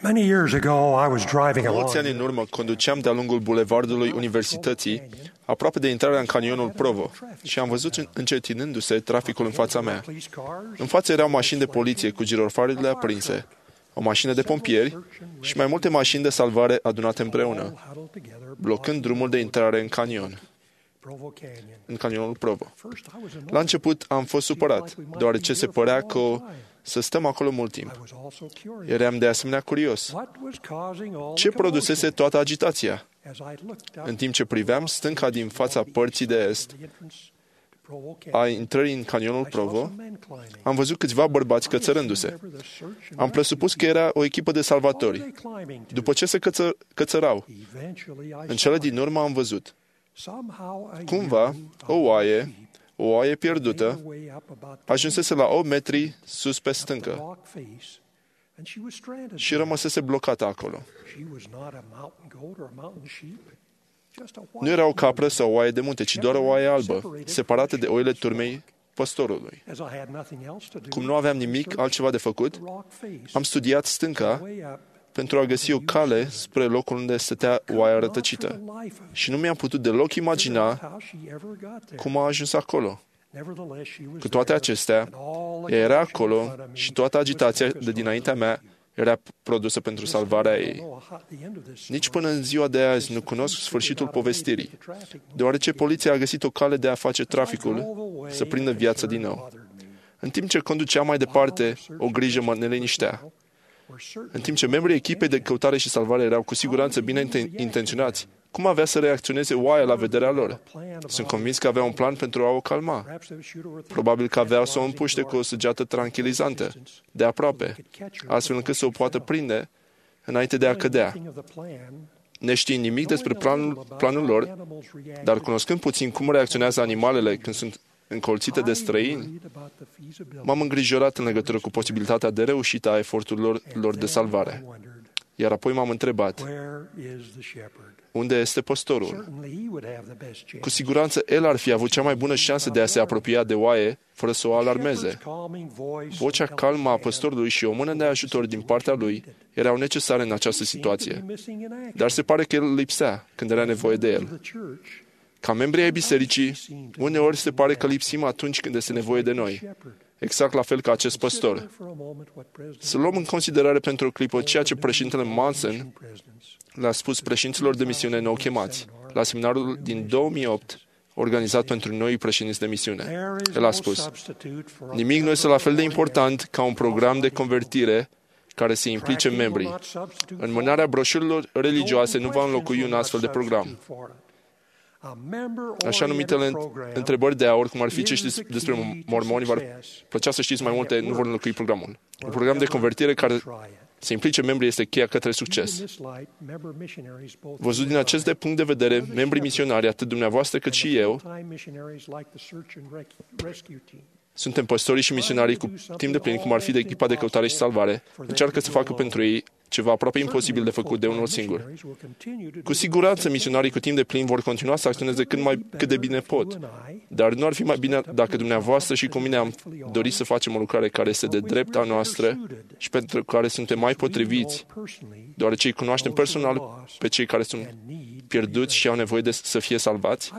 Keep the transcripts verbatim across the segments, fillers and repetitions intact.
Many years ago, I was driving Mulți ani along. în urmă conduceam de-a lungul bulevardului Universității, aproape de intrarea în canionul Provo, și am văzut încetinându-se traficul în fața mea. În față erau mașini de poliție cu girofarurile aprinse, o mașină de pompieri și mai multe mașini de salvare adunate împreună, blocând drumul de intrare în canion, în canionul Provo. La început am fost supărat, deoarece se părea că o să stăm acolo mult timp. Eram de asemenea curios. Ce produsese toată agitația? În timp ce priveam stânca din fața părții de est a intrării în canionul Provo, am văzut câțiva bărbați cățărându-se. Am presupus că era o echipă de salvatori. După ce se căță, cățărau, în cele din urmă am văzut. Cumva, o oaie, o oaie pierdută, ajunsese la opt metri sus pe stâncă și rămăsese blocată acolo. Nu era o capră sau o oaie de munte, ci doar o oaie albă, separată de oile turmei păstorului. Cum nu aveam nimic altceva de făcut, am studiat stânca pentru a găsi o cale spre locul unde stătea oaia rătăcită. Și nu mi-am putut deloc imagina cum a ajuns acolo. Cu toate acestea, ea era acolo și toată agitația de dinaintea mea era produsă pentru salvarea ei. Nici până în ziua de azi nu cunosc sfârșitul povestirii, deoarece poliția a găsit o cale de a face traficul să prindă viața din nou. În timp ce conduceam mai departe, o grijă mă neliniștea. În timp ce membrii echipei de căutare și salvare erau cu siguranță bine intenționați, cum avea să reacționeze oaia la vederea lor? Sunt convins că avea un plan pentru a o calma. Probabil că avea să o împuște cu o săgeată tranquilizantă, de aproape, astfel încât să o poată prinde înainte de a cădea. Neștiind nimic despre planul, planul lor, dar cunoscând puțin cum reacționează animalele când sunt încolțite de străini, m-am îngrijorat în legătură cu posibilitatea de reușită a eforturilor lor de salvare. Iar apoi m-am întrebat, unde este păstorul? Cu siguranță el ar fi avut cea mai bună șansă de a se apropia de oaie, fără să o alarmeze. Vocea calmă a păstorului și o mână de ajutor din partea lui erau necesare în această situație. Dar se pare că el lipsea când era nevoie de el. Ca membri ai bisericii, uneori se pare că lipsim atunci când este nevoie de noi, exact la fel ca acest păstor. Să luăm în considerare pentru o clipă ceea ce președintele Manson le-a spus președinților de misiune nou chemați, la seminarul din două mii opt, organizat pentru noi președinți de misiune. El a spus, nimic nu este la fel de important ca un program de convertire care să implice membrii. Înmânarea broșurilor religioase nu va înlocui un astfel de program. Așa numitele întrebări de aur, cum ar fi ce știți despre mormoni, v-ar plăcea să știți mai multe, nu vor înlocui programul. Un program de convertire care să implice membrii este cheia către succes. Văzut din acest de punct de vedere, membrii misionari, atât dumneavoastră cât și eu, suntem păstorii și misionarii cu timp de plin, cum ar fi de echipa de căutare și salvare, încearcă să facă pentru ei ceva aproape imposibil de făcut de unul singur. Cu siguranță, misionarii cu timp de plin vor continua să acționeze cât, mai, cât de bine pot, dar nu ar fi mai bine dacă dumneavoastră și cu mine am dorit să facem o lucrare care este de drepta noastră și pentru care suntem mai potriviți, deoarece îi cunoaștem personal pe cei care sunt pierduți și au nevoie de să fie salvați.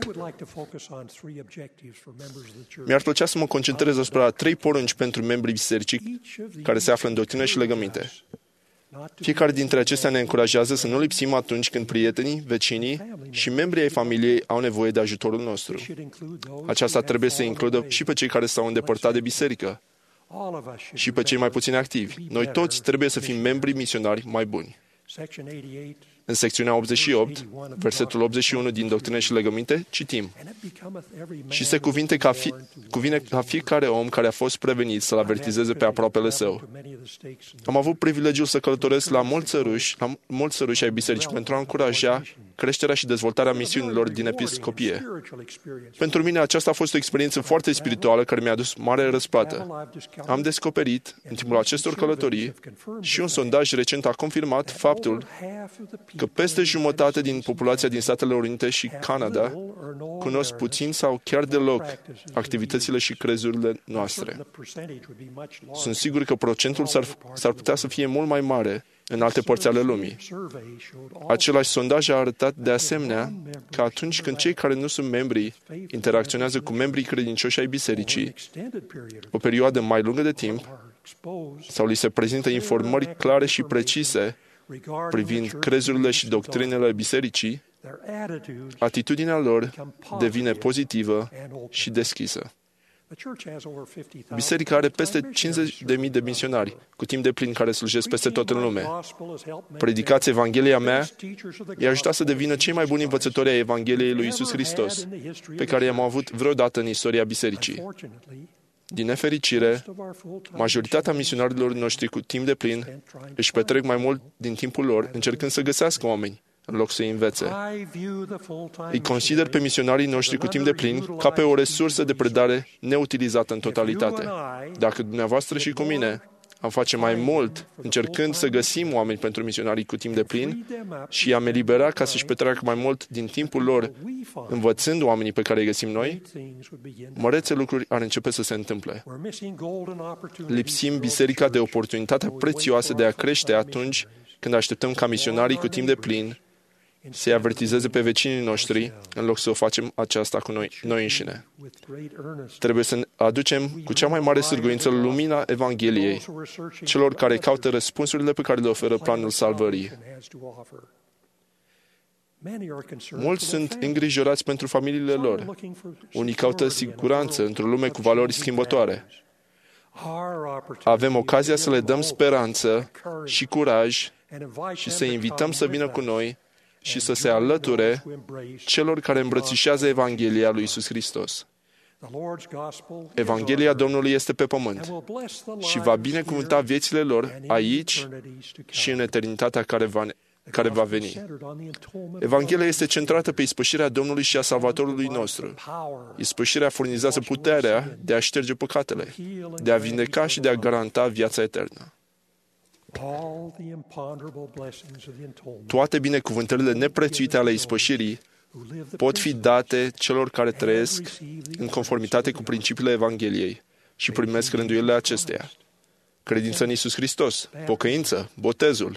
Mi-ar plăcea să mă concentrez asupra trei porunci pentru membrii bisericii care se află în doctrină și legăminte. Fiecare dintre acestea ne încurajează să nu lipsim atunci când prietenii, vecinii și membrii ai familiei au nevoie de ajutorul nostru. Aceasta trebuie să includă și pe cei care s-au îndepărtat de biserică și pe cei mai puțin activi. Noi toți trebuie să fim membri misionari mai buni. În secțiunea optzeci și opt, versetul optzeci și unu din Doctrine și Legăminte, citim: și se cuvinte ca fi, cuvine ca fiecare om care a fost prevenit să-l avertizeze pe aproapele său. Am avut privilegiul să călătoresc la mulți țăruși, la mulți țăruși ai bisericii pentru a încuraja creșterea și dezvoltarea misiunilor din episcopie. Pentru mine aceasta a fost o experiență foarte spirituală care mi-a adus mare răsplată. Am descoperit, în timpul acestor călătorii, și un sondaj recent a confirmat faptul că peste jumătate din populația din Statele Unite și Canada cunosc puțin sau chiar deloc activitățile și crezurile noastre. Sunt sigur că procentul s-ar, s-ar putea să fie mult mai mare în alte părți ale lumii. Același sondaj a arătat de asemenea că atunci când cei care nu sunt membri interacționează cu membrii credincioși ai bisericii, o perioadă mai lungă de timp, sau li se prezintă informări clare și precise privind crezurile și doctrinele bisericii, atitudinea lor devine pozitivă și deschisă. Biserica are peste cincizeci de mii de misionari, cu timp de plin, care slujesc peste tot în lume. Predicați Evanghelia mea i-a ajutat să devină cei mai buni învățători ai Evangheliei lui Iisus Hristos, pe care i-am avut vreodată în istoria bisericii. Din nefericire, majoritatea misionarilor noștri cu timp de plin își petrec mai mult din timpul lor încercând să găsească oameni, în loc să-i învețe. Îi consider pe misionarii noștri cu timp de plin ca pe o resursă de predare neutilizată în totalitate. Dacă dumneavoastră și cu mine am face mai mult încercând să găsim oameni pentru misionarii cu timp de plin și i-am elibera ca să-și petreacă mai mult din timpul lor învățând oamenii pe care îi găsim noi, mărețe lucruri ar începe să se întâmple. Lipsim biserica de oportunitatea prețioasă de a crește atunci când așteptăm ca misionarii cu timp de plin să-i avertizeze pe vecinii noștri, în loc să o facem aceasta cu noi, noi înșine. Trebuie să aducem cu cea mai mare sârguință lumina Evangheliei celor care caută răspunsurile pe care le oferă planul salvării. Mulți sunt îngrijorați pentru familiile lor. Unii caută siguranță într-o lume cu valori schimbătoare. Avem ocazia să le dăm speranță și curaj și să invităm să vină cu noi și să se alăture celor care îmbrățișează Evanghelia lui Iisus Hristos. Evanghelia Domnului este pe pământ și va binecuvânta viețile lor aici și în eternitatea care va, care va veni. Evanghelia este centrată pe ispășirea Domnului și a Salvatorului nostru. Ispășirea furnizează puterea de a șterge păcatele, de a vindeca și de a garanta viața eternă. Toate binecuvântările neprețuite ale ispășirii pot fi date celor care trăiesc în conformitate cu principiile Evangheliei și primesc rânduielile acesteia. Credință în Iisus Hristos, pocăință, botezul,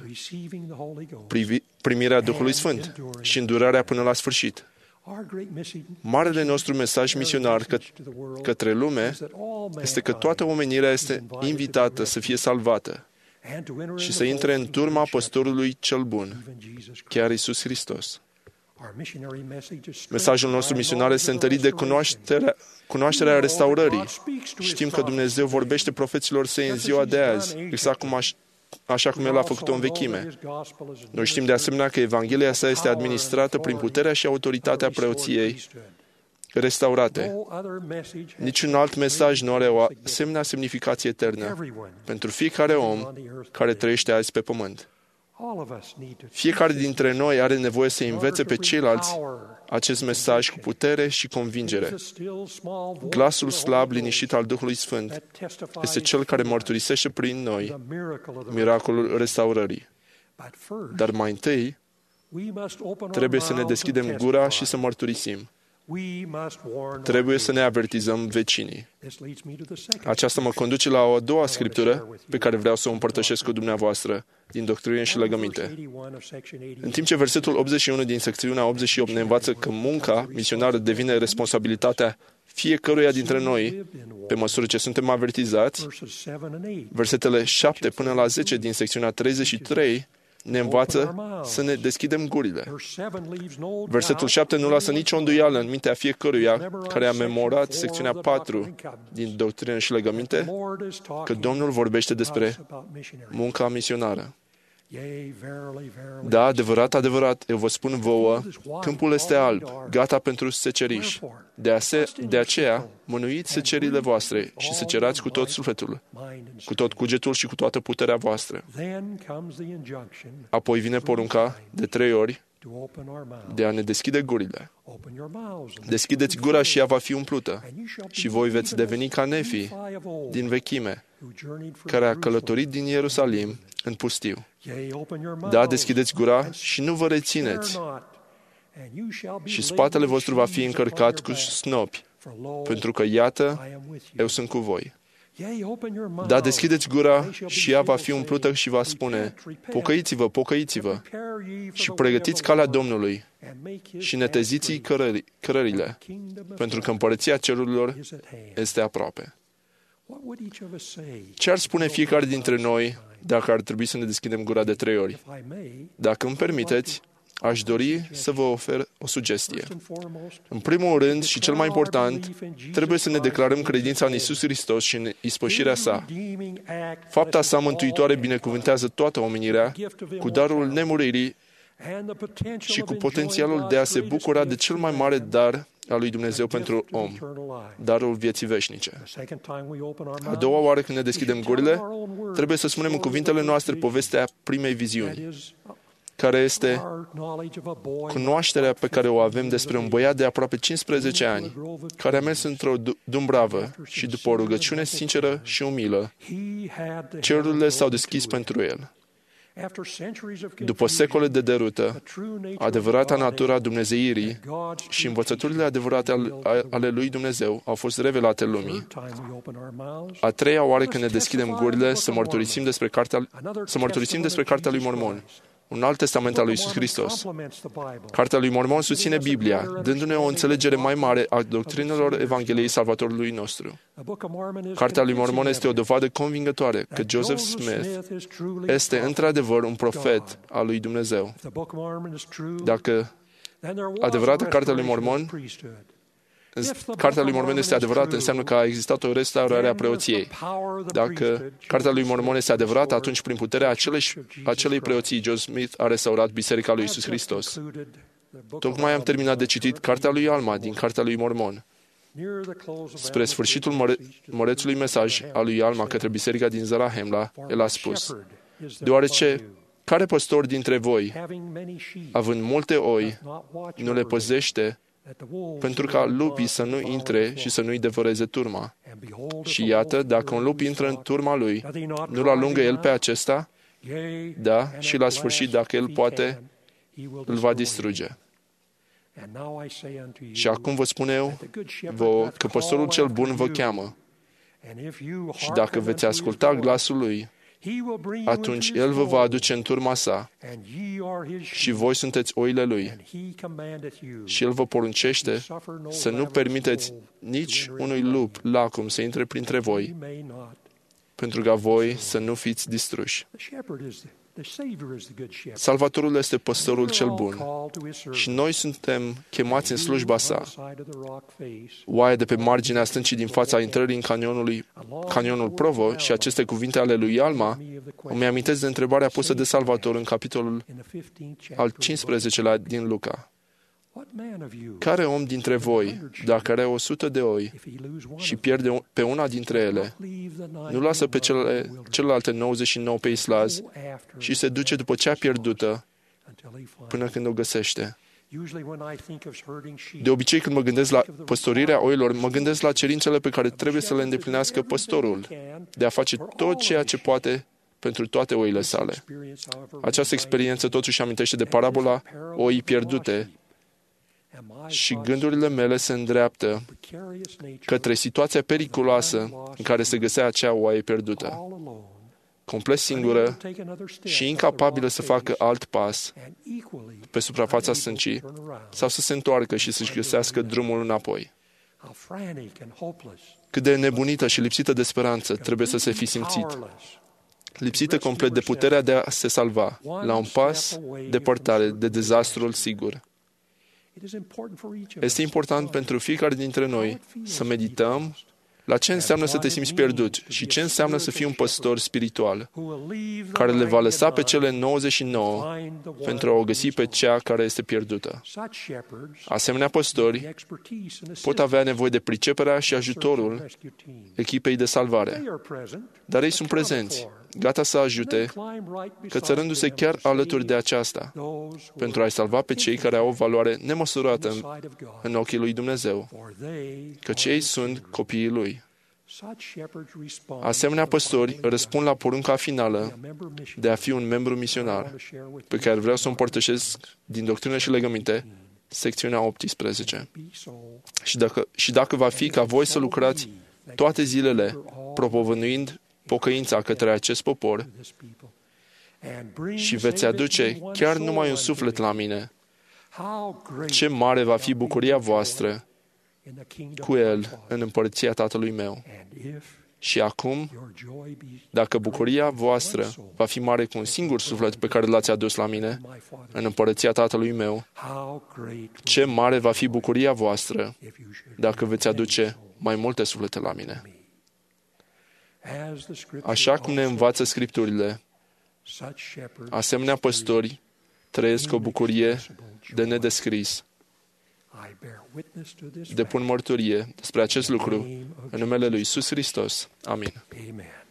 primirea Duhului Sfânt și îndurarea până la sfârșit. Marele nostru mesaj misionar că, către lume este că toată omenirea este invitată să fie salvată și să intre în turma păstorului cel bun, chiar Iisus Hristos. Mesajul nostru misionar este întărit de cunoașterea, cunoașterea restaurării. Știm că Dumnezeu vorbește profeților săi în ziua de azi, exact cum aș, așa cum El a făcut-o în vechime. Noi știm de asemenea că Evanghelia sa este administrată prin puterea și autoritatea preoției restaurate. Niciun alt mesaj nu are o asemenea semnificație eternă pentru fiecare om care trăiește azi pe pământ. Fiecare dintre noi are nevoie să învețe pe ceilalți acest mesaj cu putere și convingere. Glasul slab, liniștit al Duhului Sfânt este cel care mărturisește prin noi miracolul restaurării. Dar mai întâi, trebuie să ne deschidem gura și să mărturisim. Trebuie să ne avertizăm vecinii. Aceasta mă conduce la o a doua scriptură pe care vreau să o împărtășesc cu dumneavoastră din Doctrine și Legăminte. În timp ce versetul optzeci și unu din secțiunea optzeci și opt ne învață că munca misionară devine responsabilitatea fiecăruia dintre noi pe măsură ce suntem avertizați, versetele șapte până la zece din secțiunea treizeci și trei ne învață să ne deschidem gurile. Versetul șapte nu lasă nicio îndoială în mintea fiecăruia care a memorat secțiunea patru din Doctrină și Legăminte că Domnul vorbește despre munca misionară. Da, adevărat, adevărat, eu vă spun vouă, câmpul este alb, gata pentru seceriș. De, ase- de aceea, mânuiți secerile voastre și secerați cu tot sufletul, cu tot cugetul și cu toată puterea voastră. Apoi vine porunca de trei ori de a ne deschide gurile. Deschideți gura și ea va fi umplută și voi veți deveni ca Nefi din vechime, care a călătorit din Ierusalim în pustiu. Da, deschideți gura și nu vă rețineți și spatele vostru va fi încărcat cu snopi, pentru că, iată, eu sunt cu voi. Dar deschideți gura și ea va fi umplută și va spune, pocăiți-vă, pocăiți-vă și pregătiți calea Domnului și neteziți cărări, cărările, pentru că împărăția cerurilor este aproape. Ce ar spune fiecare dintre noi dacă ar trebui să ne deschidem gura de trei ori? Dacă îmi permiteți, aș dori să vă ofer o sugestie. În primul rând și cel mai important, trebuie să ne declarăm credința în Iisus Hristos și în ispășirea sa. Fapta sa mântuitoare binecuvântează toată omenirea cu darul nemuririi și cu potențialul de a se bucura de cel mai mare dar al lui Dumnezeu pentru om, darul vieții veșnice. A doua oară când ne deschidem gurile, trebuie să spunem în cuvintele noastre povestea primei viziuni, care este cunoașterea pe care o avem despre un băiat de aproape cincisprezece ani, care a mers într-o dumbravă și după o rugăciune sinceră și umilă, cerurile s-au deschis pentru el. După secole de derută, adevărata natura dumnezeirii și învățăturile adevărate ale lui Dumnezeu au fost revelate lumii. A treia oară când ne deschidem gurile să mărturisim despre cartea, să mărturisim despre cartea lui Mormon, un alt testament al lui Iisus Hristos. Cartea lui Mormon susține Biblia, dându-ne o înțelegere mai mare a doctrinelor Evangheliei Salvatorului nostru. Cartea lui Mormon este o dovadă convingătoare că Joseph Smith este într-adevăr un profet al lui Dumnezeu. Dacă adevărata Cartea lui Mormon Cartea lui Mormon este adevărată, înseamnă că a existat o restaurare a preoției. Dacă Cartea lui Mormon este adevărată, atunci prin puterea acelei, acelei preoții, Joseph Smith a restaurat Biserica lui Iisus Hristos. Tocmai am terminat de citit Cartea lui Alma din Cartea lui Mormon. Spre sfârșitul măre- mărețului mesaj al lui Alma către Biserica din Zarahemla, el a spus, deoarece care păstor dintre voi, având multe oi, nu le păzește pentru ca lupii să nu intre și să nu-i devoreze turma. Și iată, dacă un lup intră în turma lui, nu-l alungă el pe acesta? Da, și la sfârșit, dacă el poate, îl va distruge. Și acum vă spun eu vă, că păstorul cel bun vă cheamă. Și dacă veți asculta glasul lui, atunci el vă va aduce în turma sa și voi sunteți oile lui. Și el vă poruncește să nu permiteți nici unui lup lacom să intre printre voi, pentru ca voi să nu fiți distruși. Salvatorul este păstorul cel bun și noi suntem chemați în slujba sa. Oaia de pe marginea stâncii din fața intrării în canionului, canionul Provo și aceste cuvinte ale lui Alma îmi amintesc de întrebarea pusă de Salvator în capitolul al cincisprezecelea din Luca. Care om dintre voi, dacă are o sută de oi și pierde pe una dintre ele, nu lasă pe cele, celelalte nouăzeci și nouă pe islaz și se duce după cea pierdută până când o găsește? De obicei, când mă gândesc la păstorirea oilor, mă gândesc la cerințele pe care trebuie să le îndeplinească păstorul, de a face tot ceea ce poate pentru toate oile sale. Această experiență totuși amintește de parabola oii pierdute, și gândurile mele se îndreaptă către situația periculoasă în care se găsea acea oaie pierdută, complet singură și incapabilă să facă alt pas pe suprafața stâncii sau să se întoarcă și să-și găsească drumul înapoi. Cât de nebunită și lipsită de speranță trebuie să se fi simțit, lipsită complet de puterea de a se salva, la un pas depărtare de dezastrul sigur. Este important pentru fiecare dintre noi să medităm la ce înseamnă să te simți pierdut și ce înseamnă să fii un păstor spiritual care le va lăsa pe cele nouăzeci și nouă pentru a o găsi pe cea care este pierdută. Asemenea păstori pot avea nevoie de priceperea și ajutorul echipei de salvare, dar ei sunt prezenți, gata să ajute, cățărându-se chiar alături de aceasta, pentru a-i salva pe cei care au o valoare nemăsurată în, în ochii lui Dumnezeu, căci ei sunt copiii lui. Asemenea păstori răspund la porunca finală de a fi un membru misionar, pe care vreau să o împărtășesc din Doctrină și Legăminte, secțiunea optsprezece. Și dacă, și dacă va fi ca voi să lucrați toate zilele, propovăduind pocăința către acest popor și veți aduce chiar numai un suflet la mine. Ce mare va fi bucuria voastră cu el în împărăția Tatălui meu. Și acum, dacă bucuria voastră va fi mare cu un singur suflet pe care l-ați adus la mine, în împărăția Tatălui meu, ce mare va fi bucuria voastră dacă veți aduce mai multe suflete la mine. Așa cum ne învață Scripturile, asemenea păstori trăiesc o bucurie de nedescris. Depun mărturie despre acest lucru în numele lui Iisus Hristos. Amin.